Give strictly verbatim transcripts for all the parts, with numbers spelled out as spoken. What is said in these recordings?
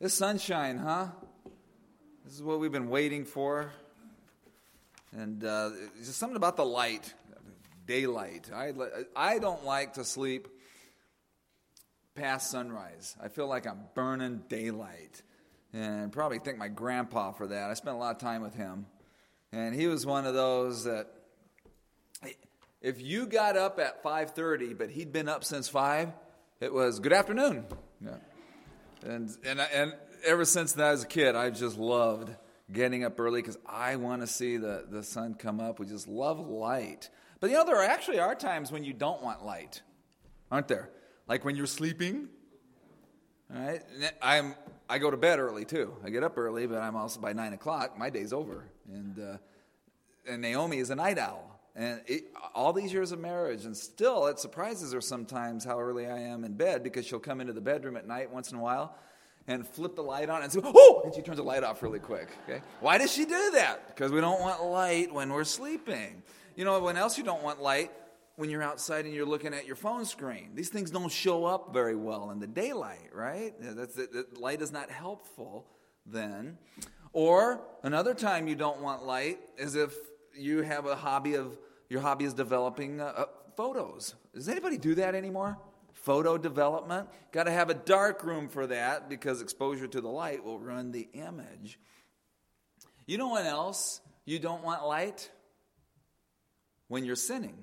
This sunshine, huh? This is what we've been waiting for. And uh, it's just something about the light, daylight. I, I don't like to sleep past sunrise. I feel like I'm burning daylight. And probably thank my grandpa for that. I spent a lot of time with him. And he was one of those that, if you got up at five thirty, but he'd been up since five, it was good afternoon. Yeah. And and and ever since that as a kid, I've just loved getting up early because I want to see the, the sun come up. We just love light. But you know, there actually are times when you don't want light, aren't there? Like when you're sleeping. All right, I'm I go to bed early too. I get up early, but I'm also by nine o'clock. My day's over, and uh, and Naomi is a night owl. And it, all these years of marriage, and still it surprises her sometimes how early I am in bed, because she'll come into the bedroom at night once in a while and flip the light on and say, oh, and she turns the light off really quick. Okay, why does she do that? Because we don't want light when we're sleeping. You know, when else you don't want light? When you're outside and you're looking at your phone screen. These things don't show up very well in the daylight, right? That's, that light is not helpful then. Or another time you don't want light is if you have a hobby of, your hobby is developing uh, uh, photos. Does anybody do that anymore? Photo development? Got to have a dark room for that, because exposure to the light will ruin the image. You know when else you don't want light? When you're sinning.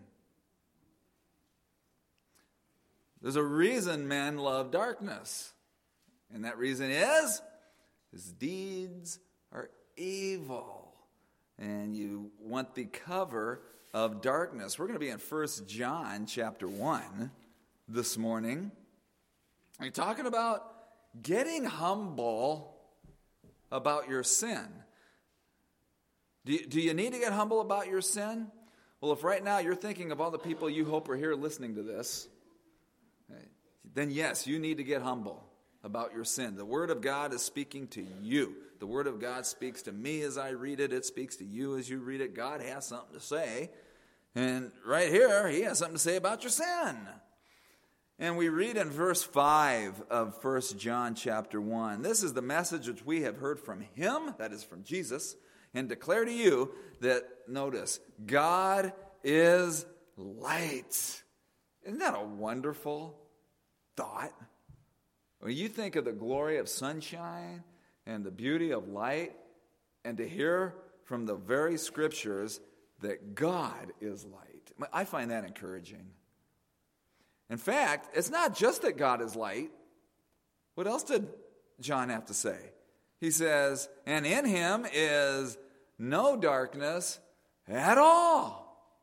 There's a reason men love darkness. And that reason is, his deeds are evil. And you want the cover of darkness. We're going to be in First John chapter one this morning. We're talking about getting humble about your sin. Do you, do you need to get humble about your sin? Well, if right now you're thinking of all the people you hope are here listening to this, then yes, you need to get humble about your sin. The Word of God is speaking to you. The Word of God speaks to me as I read it. It speaks to you as you read it. God has something to say. And right here, He has something to say about your sin. And we read in verse five of First John chapter one, this is the message which we have heard from Him, that is from Jesus, and declare to you that, notice, God is light. Isn't that a wonderful thought? When you think of the glory of sunshine and the beauty of light, and to hear from the very scriptures that God is light, I find that encouraging. In fact, it's not just that God is light. What else did John have to say? He says, and in Him is no darkness at all.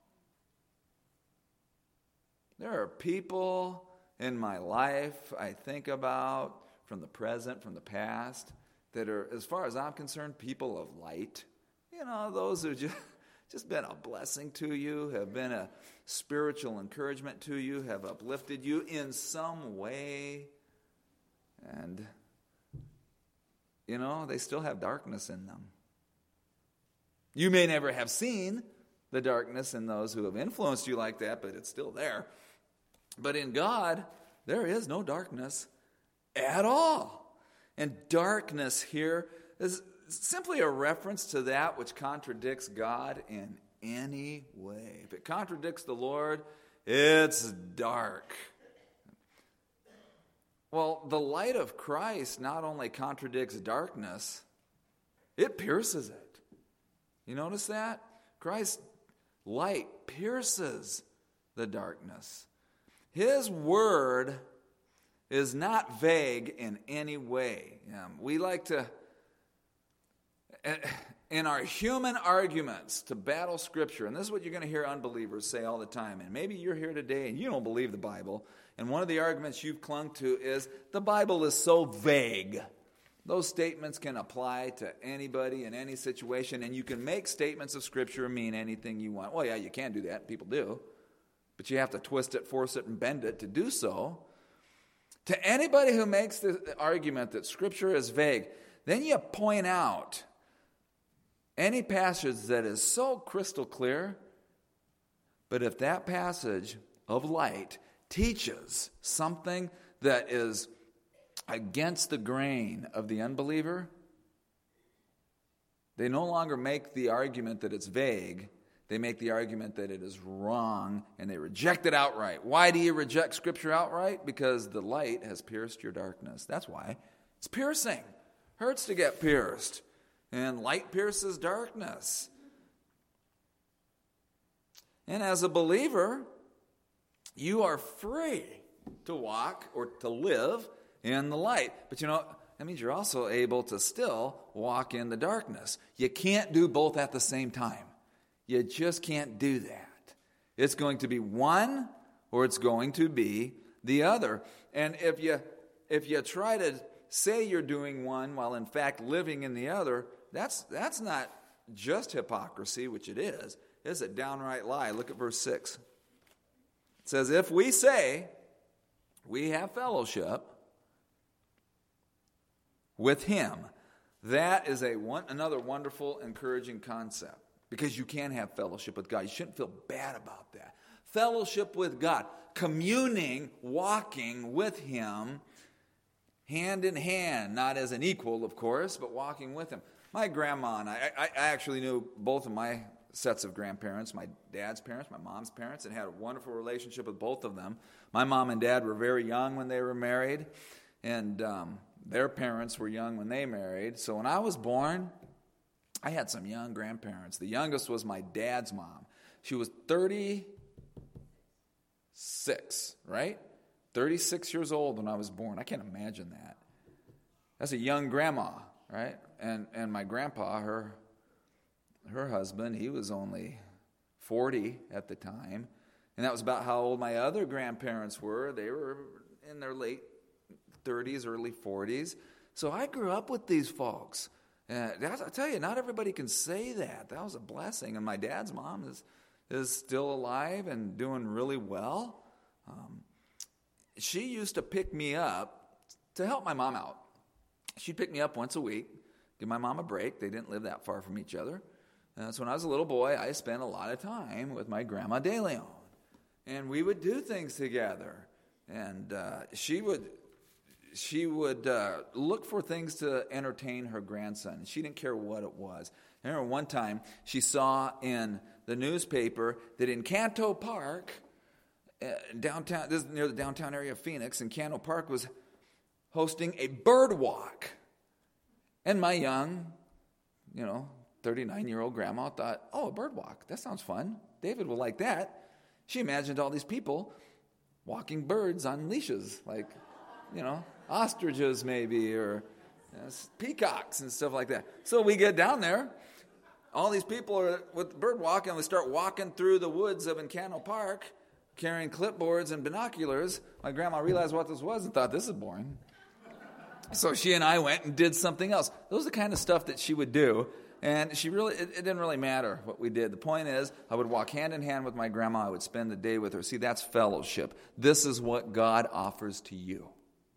There are people in my life I think about, from the present, from the past, that are, as far as I'm concerned, people of light. You know, those who just, just been a blessing to you, have been a spiritual encouragement to you, have uplifted you in some way. And, you know, they still have darkness in them. You may never have seen the darkness in those who have influenced you like that, but it's still there. But in God, there is no darkness at all. And darkness here is simply a reference to that which contradicts God in any way. If it contradicts the Lord, it's dark. Well, the light of Christ not only contradicts darkness, it pierces it. You notice that? Christ's light pierces the darkness. His word is not vague in any way. Um, we like to, in our human arguments, to battle Scripture, and this is what you're going to hear unbelievers say all the time, and maybe you're here today and you don't believe the Bible, and one of the arguments you've clung to is, the Bible is so vague. Those statements can apply to anybody in any situation, and you can make statements of Scripture mean anything you want. Well, yeah, you can do that. People do. But you have to twist it, force it, and bend it to do so. To anybody who makes the argument that Scripture is vague, then you point out any passage that is so crystal clear, but if that passage of light teaches something that is against the grain of the unbeliever, they no longer make the argument that it's vague. They make the argument that it is wrong, and they reject it outright. Why do you reject Scripture outright? Because the light has pierced your darkness. That's why. It's piercing. Hurts to get pierced. And light pierces darkness. And as a believer, you are free to walk or to live in the light. But you know, that means you're also able to still walk in the darkness. You can't do both at the same time. You just can't do that. It's going to be one or it's going to be the other. And if you if you try to say you're doing one while in fact living in the other, that's that's not just hypocrisy, which it is. It's a downright lie. Look at verse six. It says, if we say we have fellowship with him, that is a one, another wonderful, encouraging concept. Because you can have fellowship with God. You shouldn't feel bad about that. Fellowship with God. Communing, walking with him, hand in hand. Not as an equal, of course, but walking with him. My grandma and I, I, I actually knew both of my sets of grandparents. My dad's parents, my mom's parents, and had a wonderful relationship with both of them. My mom and dad were very young when they were married. And um, their parents were young when they married. So when I was born, I had some young grandparents. The youngest was my dad's mom. She was thirty-six, right? thirty-six years old when I was born. I can't imagine that. That's a young grandma, right? And and my grandpa, her her husband, he was only forty at the time. And that was about how old my other grandparents were. They were in their late thirties, early forties. So I grew up with these folks. Uh, I tell you, not everybody can say that. That was a blessing. And my dad's mom is is still alive and doing really well. Um, she used to pick me up to help my mom out. She'd pick me up once a week, give my mom a break. They didn't live that far from each other. Uh, so when I was a little boy, I spent a lot of time with my grandma De Leon. And we would do things together. And uh, she would... She would uh, look for things to entertain her grandson. She didn't care what it was. I remember one time she saw in the newspaper that in Canto Park, uh, downtown, this is near the downtown area of Phoenix, and Canto Park was hosting a bird walk. And my young, you know, thirty-nine-year-old grandma thought, oh, a bird walk, that sounds fun. David will like that. She imagined all these people walking birds on leashes, like, you know, ostriches maybe, or you know, peacocks and stuff like that. So we get down there. All these people are with the bird walk, and we start walking through the woods of Encano Park, carrying clipboards and binoculars. My grandma realized what this was and thought, this is boring. So she and I went and did something else. Those are the kind of stuff that she would do. And she really, it, it didn't really matter what we did. The point is, I would walk hand in hand with my grandma. I would spend the day with her. See, that's fellowship. This is what God offers to you.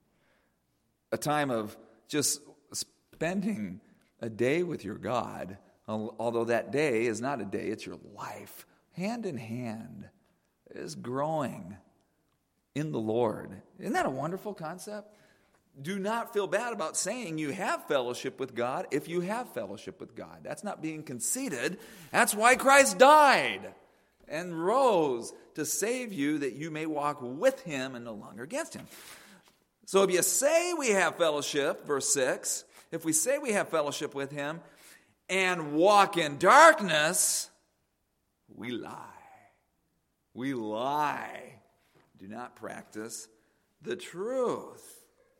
A time of just spending a day with your God, although that day is not a day, it's your life. Hand in hand is growing in the Lord. Isn't that a wonderful concept? Do not feel bad about saying you have fellowship with God if you have fellowship with God. That's not being conceited. That's why Christ died and rose to save you, that you may walk with him and no longer against him. So if you say we have fellowship, verse six, if we say we have fellowship with him and walk in darkness, we lie. We lie. Do not practice the truth.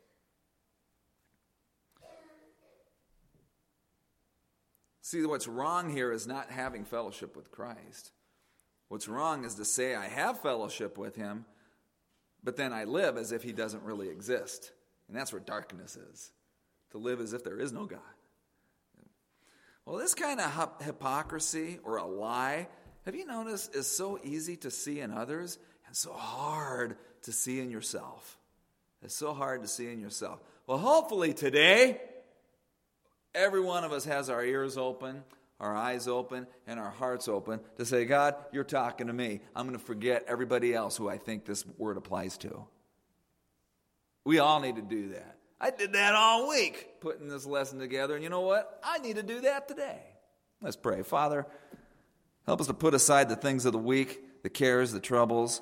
See, what's wrong here is not having fellowship with Christ. What's wrong is to say I have fellowship with him, but then I live as if he doesn't really exist. And that's where darkness is. To live as if there is no God. Well, this kind of hypocrisy or a lie, have you noticed, is so easy to see in others and so hard to see in yourself. It's so hard to see in yourself. Well, hopefully today, every one of us has our ears open, our eyes open, and our hearts open to say, God, you're talking to me. I'm going to forget everybody else who I think this word applies to. We all need to do that. I did that all week, putting this lesson together. And you know what? I need to do that today. Let's pray. Father, help us to put aside the things of the week, the cares, the troubles,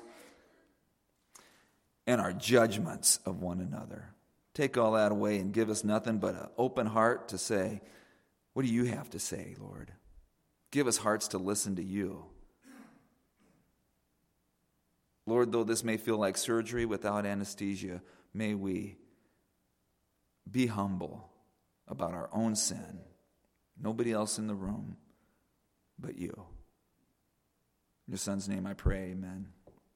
and our judgments of one another. Take all that away and give us nothing but an open heart to say, what do you have to say, Lord? Give us hearts to listen to you. Lord, though this may feel like surgery without anesthesia, may we be humble about our own sin. Nobody else in the room but you. In your Son's name I pray, amen.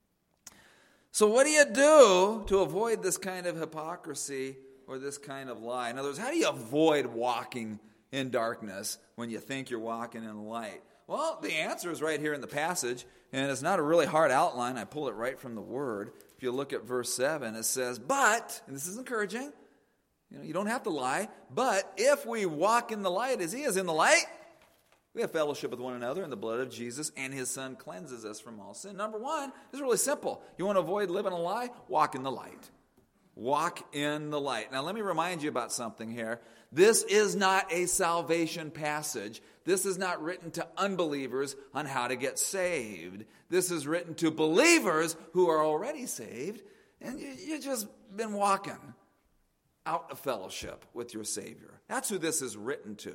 So what do you do to avoid this kind of hypocrisy or this kind of lie? In other words, how do you avoid walking in darkness when you think you're walking in light? Well, the answer is right here in the passage, and it's not a really hard outline. I pulled it right from the Word. If you look at verse seven, it says, but, and this is encouraging, you know, you don't have to lie, but if we walk in the light as He is in the light, we have fellowship with one another, and the blood of Jesus and His Son cleanses us from all sin. Number one is really simple. You want to avoid living a lie? Walk in the light. Walk in the light. Now, let me remind you about something here. This is not a salvation passage. This is not written to unbelievers on how to get saved. This is written to believers who are already saved, and you, you've just been walking out of fellowship with your Savior. That's who this is written to.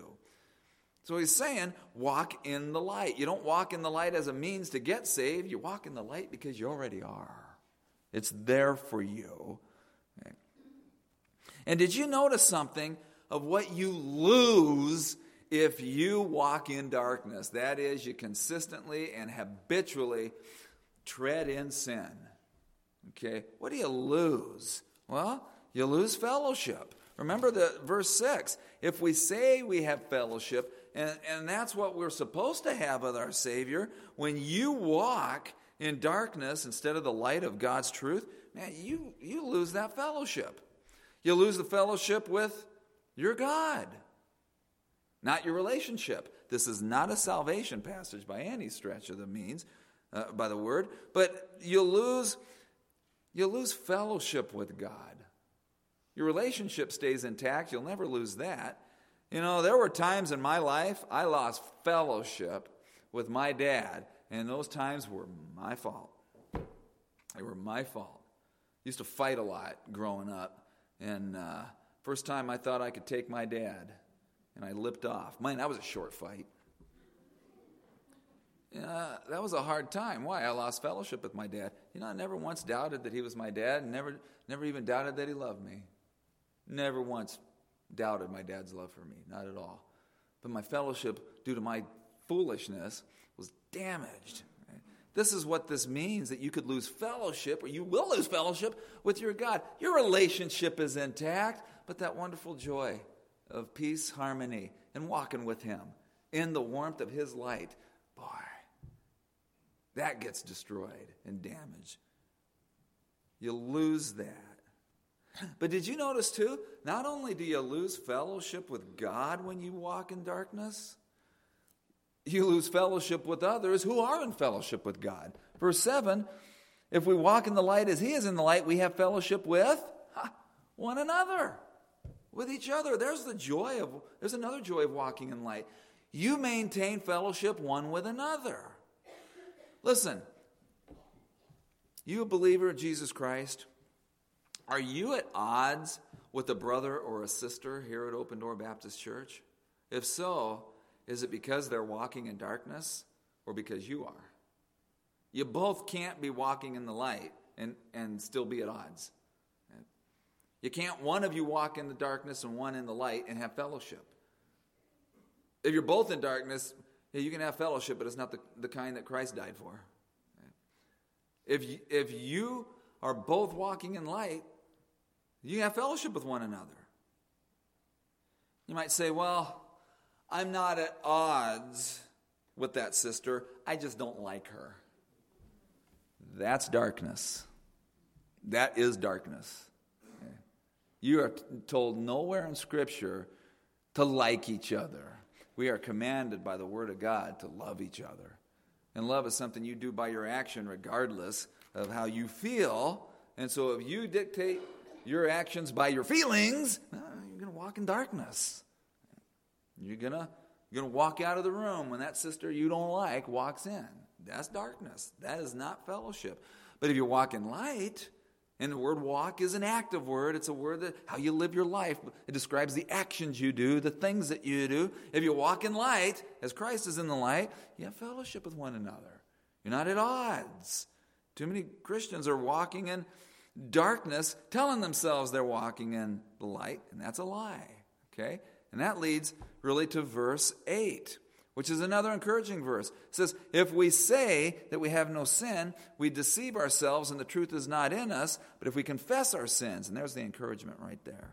So he's saying, walk in the light. You don't walk in the light as a means to get saved. You walk in the light because you already are. It's there for you. Okay. And did you notice something of what you lose if you walk in darkness? That is, you consistently and habitually tread in sin. Okay, what do you lose? Well, you lose fellowship. Remember the verse six. If we say we have fellowship, and, and that's what we're supposed to have with our Savior, when you walk in darkness instead of the light of God's truth, man, you, you lose that fellowship. You lose the fellowship with your God, not your relationship. This is not a salvation passage by any stretch of the means, uh, by the word, but you lose, you lose fellowship with God. Your relationship stays intact. You'll never lose that. You know, there were times in my life I lost fellowship with my dad, and those times were my fault. They were my fault. I used to fight a lot growing up, and uh, first time I thought I could take my dad, and I lipped off. Man, that was a short fight. Yeah, that was a hard time. Why? I lost fellowship with my dad. You know, I never once doubted that he was my dad, and never, never even doubted that he loved me. Never once doubted my dad's love for me, not at all. But my fellowship, due to my foolishness, was damaged. Right? This is what this means, that you could lose fellowship, or you will lose fellowship with your God. Your relationship is intact, but that wonderful joy of peace, harmony, and walking with Him in the warmth of His light, boy, that gets destroyed and damaged. You lose that. But did you notice too, not only do you lose fellowship with God when you walk in darkness, you lose fellowship with others who are in fellowship with God. Verse seven, if we walk in the light as He is in the light, we have fellowship with ha, one another, with each other. There's the joy of, there's another joy of walking in light. You maintain fellowship one with another. Listen, you a believer of Jesus Christ, are you at odds with a brother or a sister here at Open Door Baptist Church? If so, is it because they're walking in darkness or because you are? You both can't be walking in the light and, and still be at odds. You can't one of you walk in the darkness and one in the light and have fellowship. If you're both in darkness, you can have fellowship, but it's not the, the kind that Christ died for. If you, if you are both walking in light, you have fellowship with one another. You might say, well, I'm not at odds with that sister. I just don't like her. That's darkness. That is darkness. Okay. You are t- told nowhere in Scripture to like each other. We are commanded by the Word of God to love each other. And love is something you do by your action regardless of how you feel. And so if you dictate your actions by your feelings, uh, you're going to walk in darkness. You're going to you're going to walk out of the room when that sister you don't like walks in. That's darkness. That is not fellowship. But if you walk in light, and the word walk is an active word. It's a word that how you live your life. It describes the actions you do, the things that you do. If you walk in light, as Christ is in the light, you have fellowship with one another. You're not at odds. Too many Christians are walking in darkness, telling themselves they're walking in the light, and that's a lie. Okay? And that leads really to verse eight, which is another encouraging verse. It says, if we say that we have no sin, we deceive ourselves and the truth is not in us. But if we confess our sins, and there's the encouragement right there.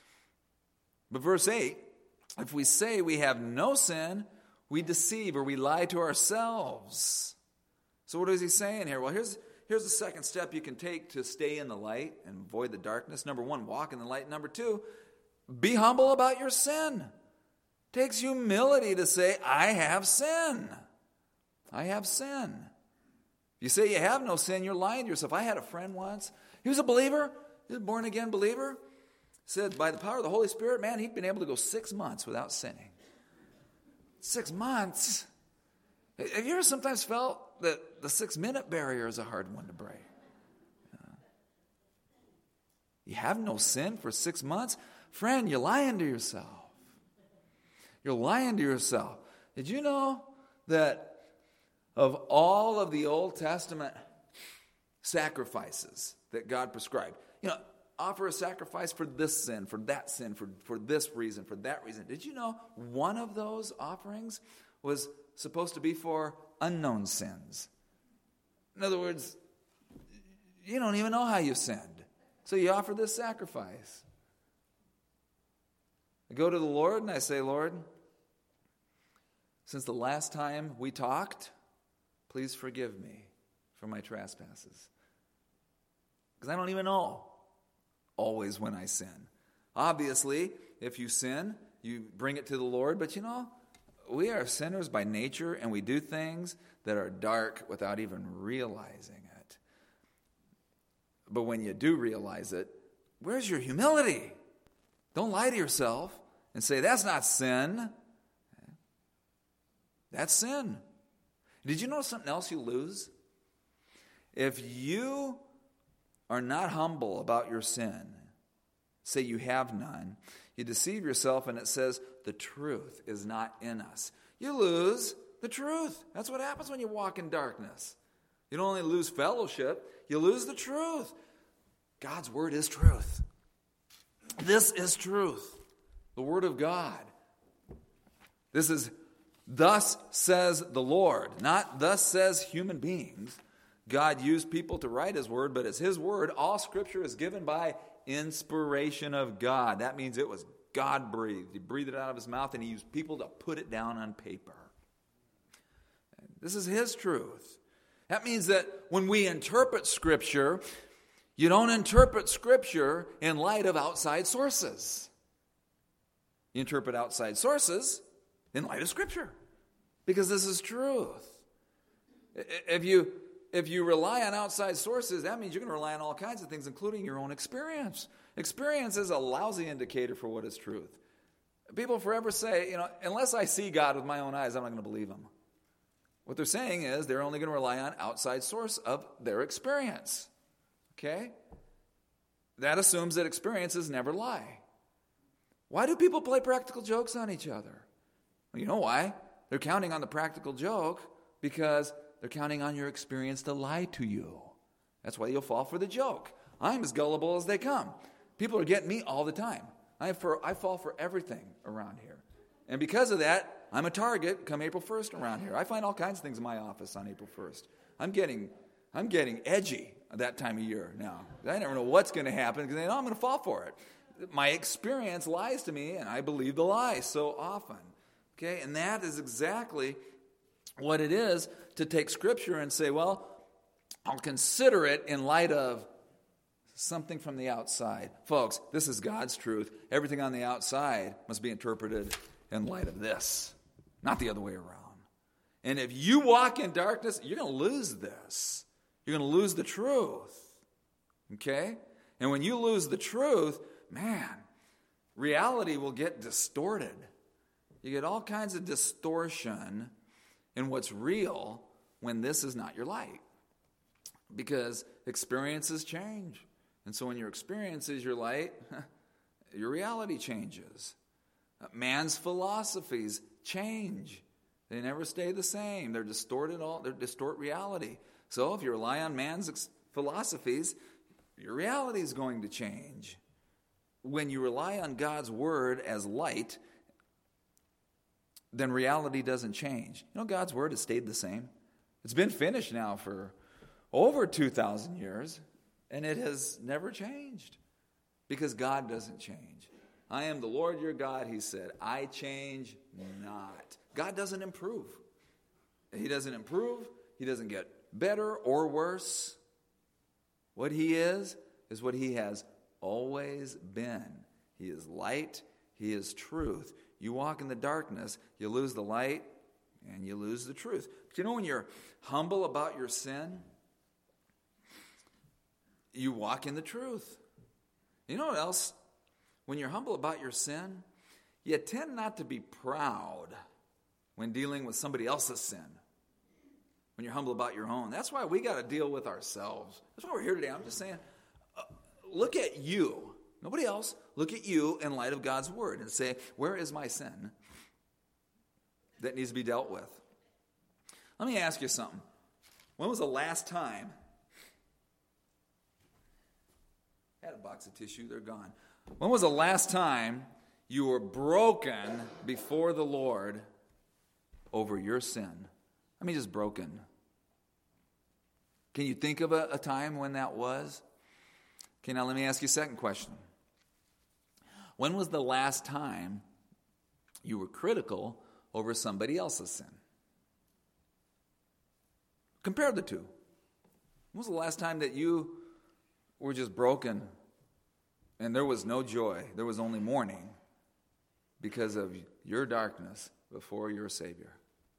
But verse eight, if we say we have no sin, we deceive or we lie to ourselves. So what is he saying here? Well, here's, here's the second step you can take to stay in the light and avoid the darkness. Number one, walk in the light. Number two, be humble about your sin. It takes humility to say, I have sin. I have sin. You say you have no sin, you're lying to yourself. I had a friend once. He was a believer. He was a born-again believer. Said by the power of the Holy Spirit, man, he'd been able to go six months without sinning. Six months? Have you ever sometimes felt that the six-minute barrier is a hard one to break? Uh, you have no sin for six months? Friend, you're lying to yourself. You're lying to yourself. Did you know that of all of the Old Testament sacrifices that God prescribed, you know, offer a sacrifice for this sin, for that sin, for, for this reason, for that reason. Did you know one of those offerings was supposed to be for unknown sins? In other words, you don't even know how you sinned. So you offer this sacrifice. I go to the Lord and I say, Lord, since the last time we talked, please forgive me for my trespasses. Because I don't even know always when I sin. Obviously, if you sin, you bring it to the Lord. But you know, we are sinners by nature, and we do things that are dark without even realizing it. But when you do realize it, where's your humility? Don't lie to yourself and say, that's not sin. That's sin. Did you know something else you lose? If you are not humble about your sin, say you have none, you deceive yourself, and it says the truth is not in us. You lose the truth. That's what happens when you walk in darkness. You don't only lose fellowship, you lose the truth. God's word is truth. This is truth. The word of God. This is thus says the Lord, not thus says human beings. God used people to write his word, but it's his word. All scripture is given by inspiration of God. That means it was God-breathed. He breathed it out of his mouth, and he used people to put it down on paper. This is his truth. That means that when we interpret scripture, you don't interpret scripture in light of outside sources. You interpret outside sources in light of scripture, because this is truth. If you if you rely on outside sources, that means you're going to rely on all kinds of things, including your own experience. Experience is a lousy indicator for what is truth. People forever say, you know, unless I see God with my own eyes, I'm not going to believe him. What they're saying is they're only going to rely on outside source of their experience. Okay? That assumes that experiences never lie. Why do people play practical jokes on each other? Well, you know why? They're counting on the practical joke because they're counting on your experience to lie to you. That's why you'll fall for the joke. I'm as gullible as they come. People are getting me all the time. I, for, I fall for everything around here. And because of that, I'm a target come April first around here. I find all kinds of things in my office on April first. I'm getting I'm getting edgy at that time of year now. I never know what's going to happen because I know I'm going to fall for it. My experience lies to me, and I believe the lie so often. Okay, and that is exactly what it is to take Scripture and say, well, I'll consider it in light of something from the outside. Folks, this is God's truth. Everything on the outside must be interpreted in light of this, not the other way around. And if you walk in darkness, you're going to lose this. You're going to lose the truth. Okay? And when you lose the truth, man, reality will get distorted. You get all kinds of distortion in what's real when this is not your light. Because experiences change. And so when your experience is your light, your reality changes. Man's philosophies change. They never stay the same. They're distorted all they distort reality. So if you rely on man's ex- philosophies, your reality is going to change. When you rely on God's word as light, then reality doesn't change. You know, God's word has stayed the same. It's been finished now for over two thousand years, and it has never changed because God doesn't change. I am the Lord your God, he said. I change not. God doesn't improve. He doesn't improve. He doesn't get better or worse. What he is, is what he has always been. He is light. He is truth. You walk in the darkness, you lose the light, and you lose the truth. But you know when you're humble about your sin, you walk in the truth. You know what else? When you're humble about your sin, you tend not to be proud when dealing with somebody else's sin. When you're humble about your own. That's why we got to deal with ourselves. That's why we're here today. I'm just saying, uh, look at you. Nobody else. Look at you in light of God's word and say, where is my sin that needs to be dealt with? Let me ask you something. When was the last time? I had a box of tissue. They're gone. When was the last time you were broken before the Lord over your sin? I mean, just broken. Can you think of a, a time when that was? Okay, now let me ask you a second question. When was the last time you were critical over somebody else's sin? Compare the two. When was the last time that you were just broken and there was no joy, there was only mourning because of your darkness before your Savior?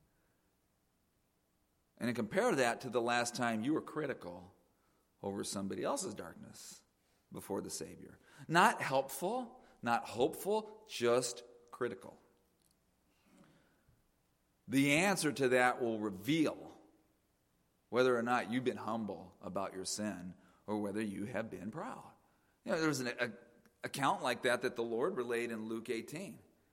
And then compare that to the last time you were critical over somebody else's darkness before the Savior. Not helpful, not hopeful, just critical. The answer to that will reveal whether or not you've been humble about your sin or whether you have been proud. You know, there was an a, account like that that the Lord relayed in Luke eighteen.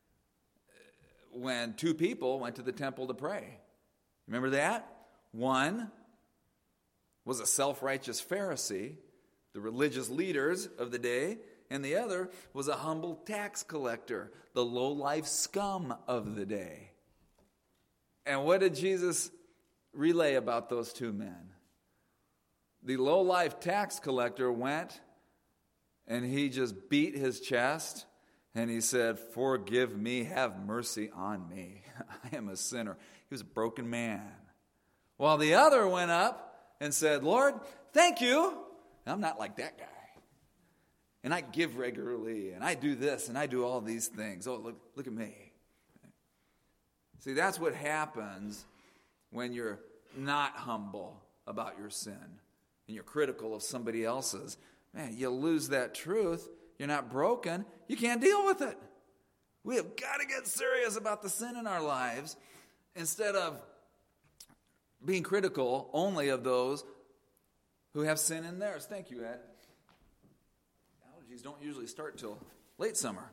When two people went to the temple to pray. Remember that? One was a self-righteous Pharisee, the religious leaders of the day, and the other was a humble tax collector, the low-life scum of the day. And what did Jesus relay about those two men? The low-life tax collector went and he just beat his chest and he said, "Forgive me, have mercy on me. I am a sinner." He was a broken man. While the other went up and said, "Lord, thank you. I'm not like that guy. And I give regularly, and I do this, and I do all these things. Oh, look, look at me." See, that's what happens when you're not humble about your sin and you're critical of somebody else's. Man, you lose that truth. You're not broken. You can't deal with it. We have got to get serious about the sin in our lives instead of being critical only of those who have sin in theirs. Thank you, Ed. Allergies don't usually start till late summer.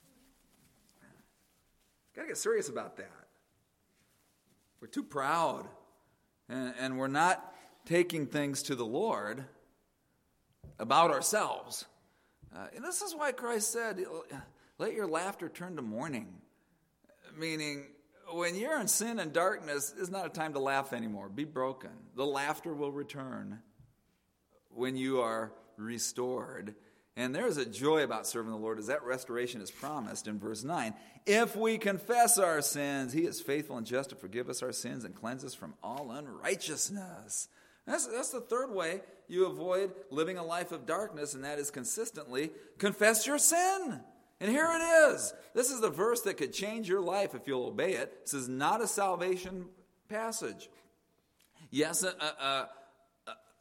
Got to get serious about that. We're too proud, and, and we're not taking things to the Lord about ourselves. Uh, and this is why Christ said, "Let your laughter turn to mourning." Meaning, when you're in sin and darkness, it's not a time to laugh anymore. Be broken. The laughter will return when you are restored. And there's a joy about serving the Lord as that restoration is promised in verse nine. If we confess our sins, he is faithful and just to forgive us our sins and cleanse us from all unrighteousness. That's, that's the third way you avoid living a life of darkness, and that is consistently confess your sin. And here it is. This is the verse that could change your life if you'll obey it. This is not a salvation passage. Yes, a, a, a,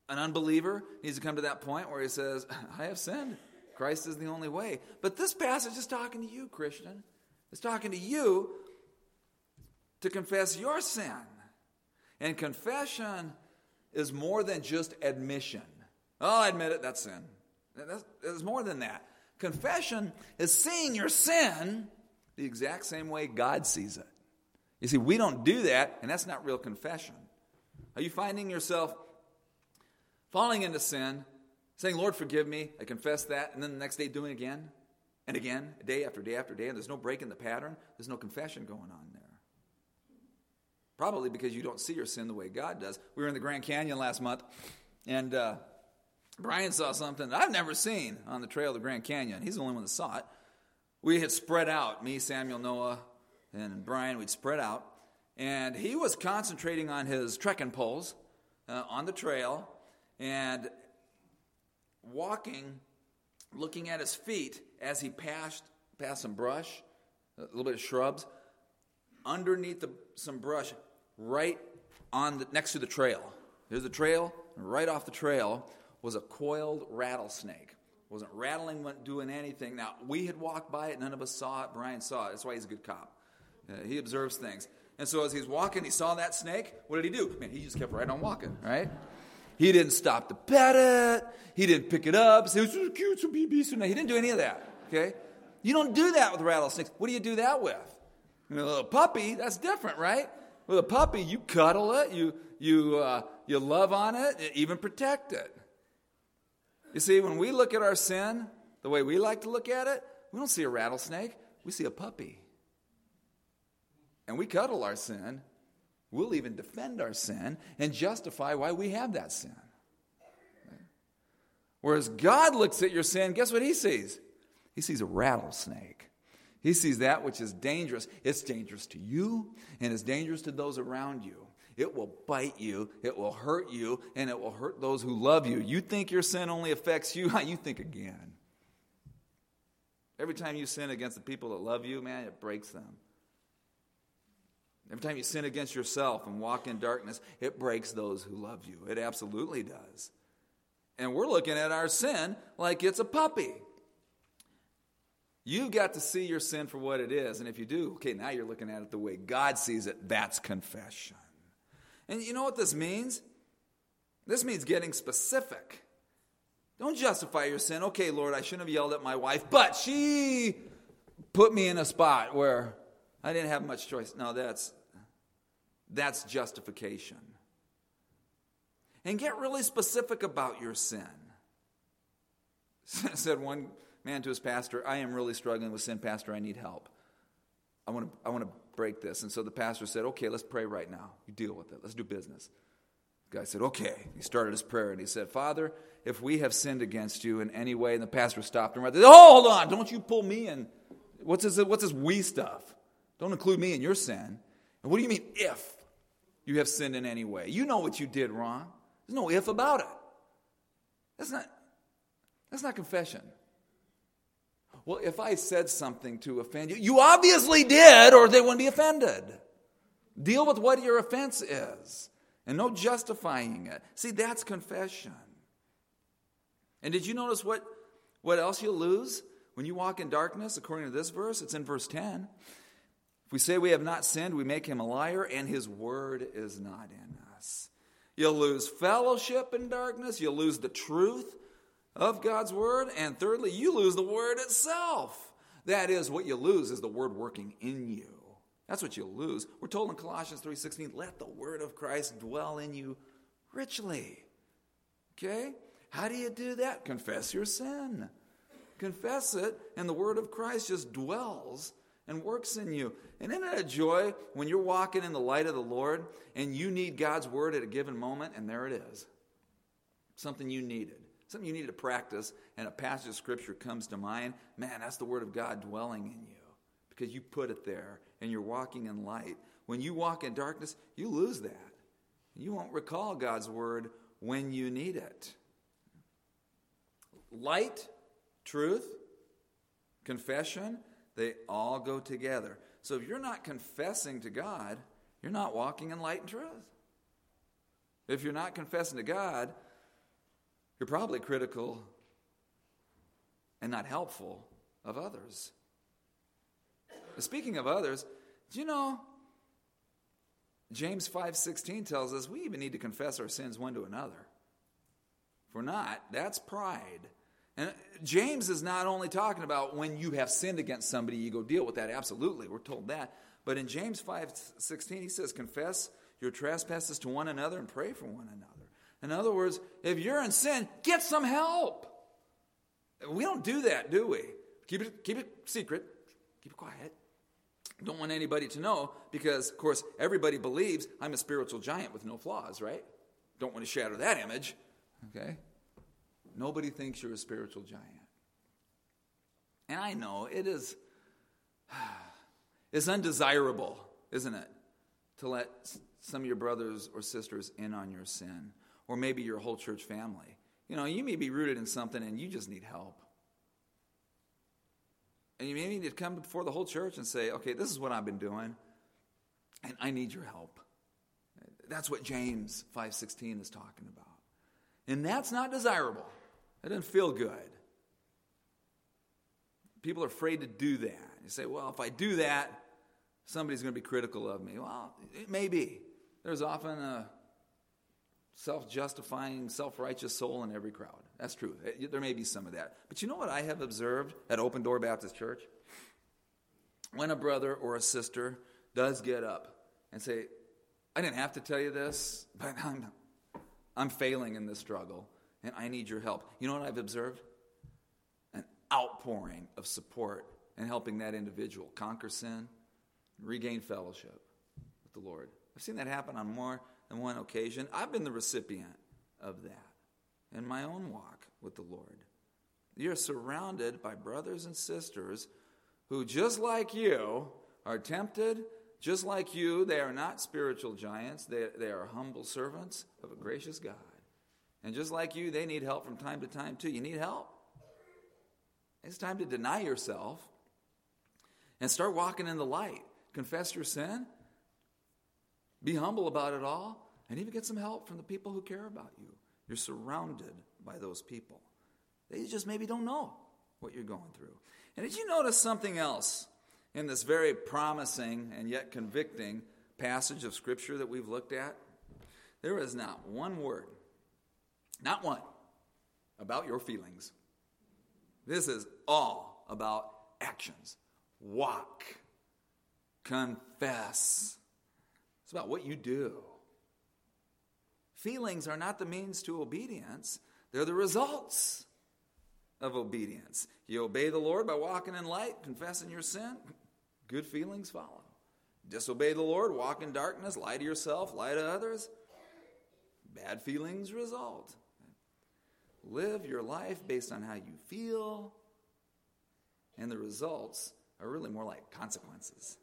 An unbeliever needs to come to that point where he says, I have sinned. Christ is the only way. But this passage is talking to you, Christian. It's talking to you to confess your sin. And confession is more than just admission. Oh, I admit it, that's sin. That's, it's more than that. Confession is seeing your sin the exact same way God sees it. You see, we don't do that, and that's not real confession. Are you finding yourself falling into sin, saying, Lord, forgive me, I confess that, and then the next day doing it again and again, day after day after day, and there's no break in the pattern? There's no confession going on there. Probably because you don't see your sin the way God does. We were in the Grand Canyon last month, and uh, Brian saw something that I've never seen on the trail of the Grand Canyon. He's the only one that saw it. We had spread out, me, Samuel, Noah, and Brian, we'd spread out, and he was concentrating on his trekking poles uh, on the trail, and walking, looking at his feet as he passed, passed some brush, a little bit of shrubs, underneath the, some brush, right on the, next to the trail. There's the trail, and right off the trail was a coiled rattlesnake. Wasn't rattling, wasn't doing anything. Now, we had walked by it, none of us saw it. Brian saw it. That's why he's a good cop. Uh, he observes things. And so as he's walking, he saw that snake. What did he do? Man, he just kept right on walking, right? He didn't stop to pet it. He didn't pick it up. Say, it's so cute, so baby. So he didn't do any of that, okay? You don't do that with rattlesnakes. What do you do that with? You know, a little puppy, that's different, right? With a puppy, you cuddle it, you you uh, you love on it, even protect it. You see, when we look at our sin, the way we like to look at it, we don't see a rattlesnake, we see a puppy. And we cuddle our sin. We'll even defend our sin and justify why we have that sin. Whereas God looks at your sin, guess what he sees? He sees a rattlesnake. He sees that which is dangerous. It's dangerous to you, and it's dangerous to those around you. It will bite you, it will hurt you, and it will hurt those who love you. You think your sin only affects you, you think again. Every time you sin against the people that love you, man, it breaks them. Every time you sin against yourself and walk in darkness, it breaks those who love you. It absolutely does. And we're looking at our sin like it's a puppy. You've got to see your sin for what it is. And if you do, okay, now you're looking at it the way God sees it. That's confession. And you know what this means? This means getting specific. Don't justify your sin. Okay, Lord, I shouldn't have yelled at my wife, but she put me in a spot where I didn't have much choice. No, that's that's justification. And get really specific about your sin. Said one man to his pastor, I am really struggling with sin, Pastor. I need help. I want to I want to break this. And so the pastor said, okay, let's pray right now. You deal with it. Let's do business. The guy said, okay. He started his prayer and he said, Father, if we have sinned against you in any way, and the pastor stopped him right there. Oh, hold on. Don't you pull me in. What's this, what's this we stuff? Don't include me in your sin. And what do you mean if you have sinned in any way? You know what you did wrong. There's no if about it. That's not, that's not confession. Well, if I said something to offend you, you obviously did, or they wouldn't be offended. Deal with what your offense is, and no justifying it. See, that's confession. And did you notice what, what else you'll lose when you walk in darkness, according to this verse? It's in verse ten. If we say we have not sinned, we make him a liar, and his word is not in us. You'll lose fellowship in darkness. You'll lose the truth of God's word. And thirdly, you lose the word itself. That is, what you lose is the word working in you. That's what you'll lose. We're told in Colossians three sixteen, let the word of Christ dwell in you richly. Okay? How do you do that? Confess your sin. Confess it, and the word of Christ just dwells and works in you. And isn't it a joy when you're walking in the light of the Lord and you need God's word at a given moment, and there it is. Something you needed. Something you needed to practice, and a passage of Scripture comes to mind. Man, that's the word of God dwelling in you because you put it there and you're walking in light. When you walk in darkness, you lose that. You won't recall God's word when you need it. Light, truth, confession, they all go together. So if you're not confessing to God, you're not walking in light and truth. If you're not confessing to God, You're probably critical and not helpful of others. Speaking of others, do you know James five sixteen tells us we even need to confess our sins one to another. If we're not, that's pride. And James is not only talking about when you have sinned against somebody, you go deal with that. Absolutely, we're told that. But in James five sixteen, he says, confess your trespasses to one another and pray for one another. In other words, if you're in sin, get some help. We don't do that, do we? Keep it, keep it secret. Keep it quiet. Don't want anybody to know because, of course, everybody believes I'm a spiritual giant with no flaws, right? Don't want to shatter that image, okay? Nobody thinks you're a spiritual giant. And I know it is, it's undesirable, isn't it, to let some of your brothers or sisters in on your sin, or maybe your whole church family. You know, you may be rooted in something and you just need help. And you may need to come before the whole church and say, okay, this is what I've been doing, and I need your help. That's what James five sixteen is talking about. And that's not desirable. It doesn't feel good. People are afraid to do that. You say, well, if I do that, somebody's going to be critical of me. Well, it may be. There's often a self-justifying, self-righteous soul in every crowd. That's true. There may be some of that. But you know what I have observed at Open Door Baptist Church? When a brother or a sister does get up and say, I didn't have to tell you this, but I'm, I'm failing in this struggle, and I need your help. You know what I've observed? An outpouring of support in helping that individual conquer sin, regain fellowship with the Lord. I've seen that happen on more than one occasion. I've been the recipient of that in my own walk with the Lord. You're surrounded by brothers and sisters who, just like you, are tempted. Just like you, they are not spiritual giants. They, they are humble servants of a gracious God. And just like you, they need help from time to time too. You need help? It's time to deny yourself and start walking in the light. Confess your sin. Be humble about it all. And even get some help from the people who care about you. You're surrounded by those people. They just maybe don't know what you're going through. And did you notice something else in this very promising and yet convicting passage of Scripture that we've looked at? There is not one word, not one, about your feelings. This is all about actions. Walk. Confess. It's about what you do. Feelings are not the means to obedience. They're the results of obedience. You obey the Lord by walking in light, confessing your sin, good feelings follow. Disobey the Lord, walk in darkness, lie to yourself, lie to others, bad feelings result. Live your life based on how you feel, and the results are really more like consequences.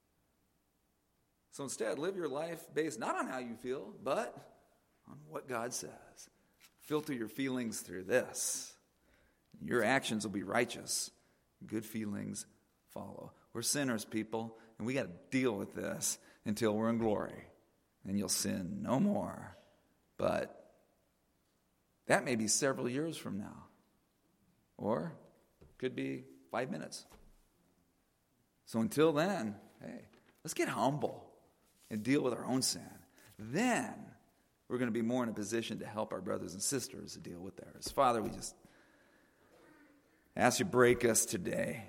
So instead, live your life based not on how you feel, but on what God says. Filter your feelings through this. Your actions will be righteous. Good feelings follow. We're sinners, people, and we got to deal with this until we're in glory. And you'll sin no more. But that may be several years from now. Or could be five minutes. So until then, hey, let's get humble and deal with our own sin. Then we're going to be more in a position to help our brothers and sisters to deal with theirs. Father, we just ask you to break us today.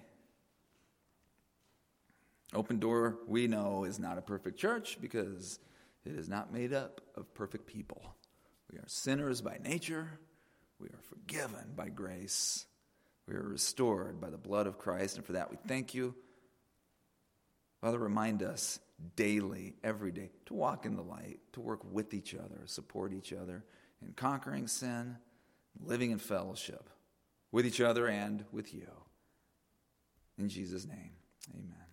Open Door, we know, is not a perfect church because it is not made up of perfect people. We are sinners by nature. We are forgiven by grace. We are restored by the blood of Christ, and for that we thank you. Father, remind us daily, every day, to walk in the light, to work with each other, support each other in conquering sin, living in fellowship with each other and with you. In Jesus' name, amen.